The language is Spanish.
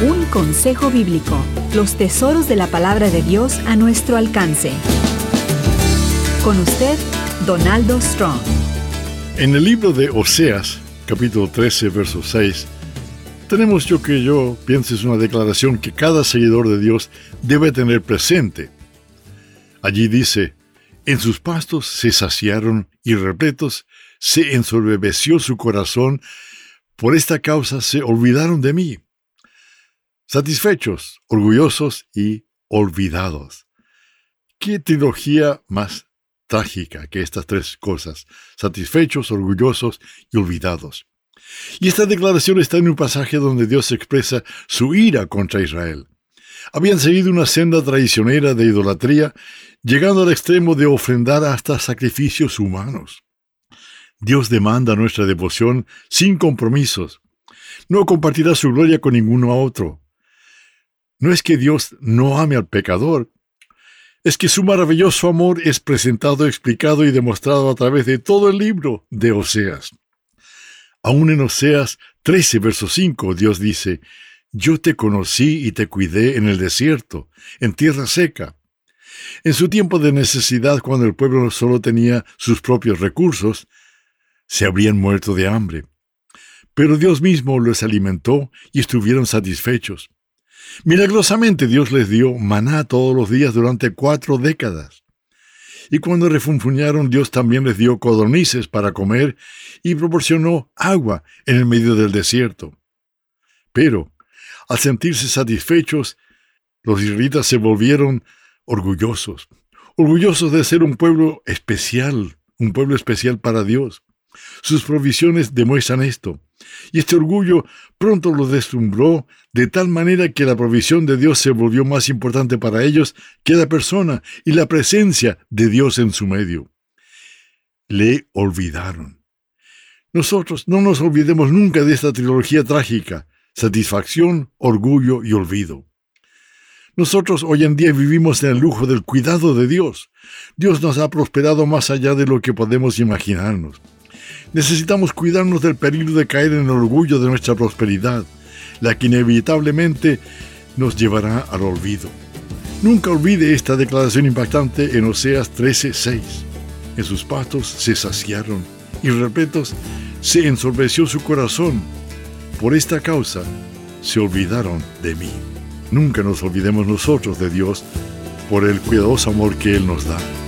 Un consejo bíblico. Los tesoros de la palabra de Dios a nuestro alcance. Con usted, Donaldo Strong. En el libro de Oseas, capítulo 13, verso 6, tenemos yo pienso es una declaración que cada seguidor de Dios debe tener presente. Allí dice: en sus pastos se saciaron y repletos se ensoberbeció su corazón, por esta causa se olvidaron de mí. Satisfechos, orgullosos y olvidados. ¿Qué trilogía más trágica que estas tres cosas? Satisfechos, orgullosos y olvidados. Y esta declaración está en un pasaje donde Dios expresa su ira contra Israel. Habían seguido una senda traicionera de idolatría, llegando al extremo de ofrendar hasta sacrificios humanos. Dios demanda nuestra devoción sin compromisos. No compartirá su gloria con ninguno otro. No es que Dios no ame al pecador, es que su maravilloso amor es presentado, explicado y demostrado a través de todo el libro de Oseas. Aún en Oseas 13, verso 5, Dios dice: yo te conocí y te cuidé en el desierto, en tierra seca. En su tiempo de necesidad, cuando el pueblo solo tenía sus propios recursos, se habrían muerto de hambre. Pero Dios mismo los alimentó y estuvieron satisfechos. Milagrosamente Dios les dio maná todos los días durante 4 décadas. Y cuando refunfuñaron, Dios también les dio codornices para comer y proporcionó agua en el medio del desierto. Pero, al sentirse satisfechos, los israelitas se volvieron orgullosos de ser un pueblo especial para Dios. Sus provisiones demuestran esto, y este orgullo pronto los deslumbró de tal manera que la provisión de Dios se volvió más importante para ellos que la persona y la presencia de Dios en su medio. Le olvidaron. Nosotros no nos olvidemos nunca de esta trilogía trágica: satisfacción, orgullo y olvido. Nosotros hoy en día vivimos en el lujo del cuidado de Dios. Dios nos ha prosperado más allá de lo que podemos imaginarnos. Necesitamos cuidarnos del peligro de caer en el orgullo de nuestra prosperidad, la que inevitablemente nos llevará al olvido. Nunca olvide esta declaración impactante en Oseas 13:6. En sus pastos se saciaron y repletos se ensorbeció su corazón. Por esta causa se olvidaron de mí. Nunca nos olvidemos nosotros de Dios por el cuidadoso amor que Él nos da.